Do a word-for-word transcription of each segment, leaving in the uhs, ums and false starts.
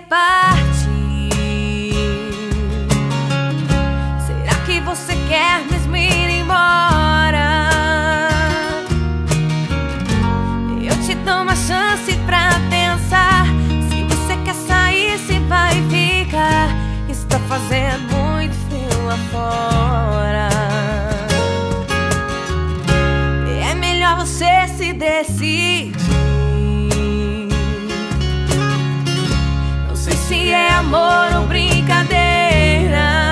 partir, será que você quer mesmo ir embora? Eu te dou uma chance pra pensar. Se você quer sair, se vai ficar. Está fazendo muito frio lá fora. É melhor você se decidir. Não sei se é amor ou brincadeira.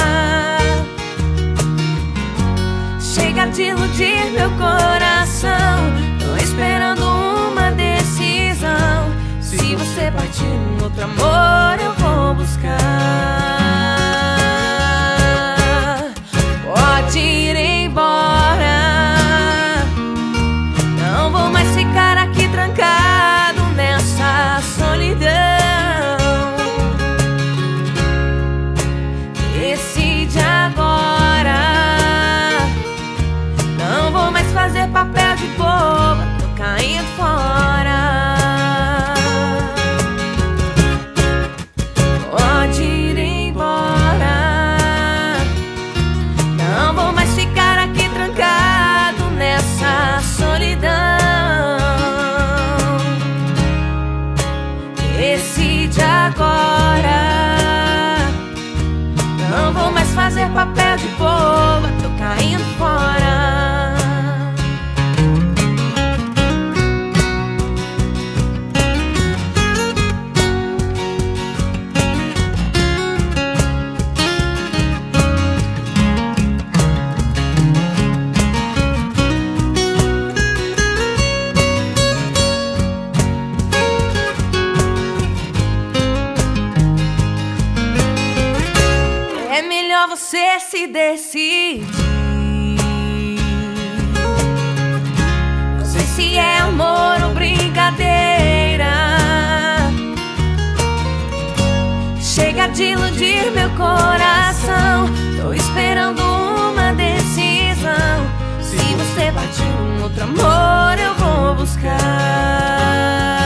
Chega de iludir meu coração. Tô esperando uma decisão. Se você partir um outro amor, eu vou buscar. Pode ir embora. Não vou mais ficar aqui trancado nessa solidão. Decide agora. Não vou mais fazer papel de boba. Tô caindo fora. Pode ir embora. Não vou mais ficar aqui trancado nessa solidão. Decide agora. Não vou mais fazer papel de boba. Tô caindo fora. É melhor você se decidir. Não sei se é amor ou brincadeira. Chega de iludir meu coração. Tô esperando uma decisão. Se você partir um outro amor, eu vou buscar.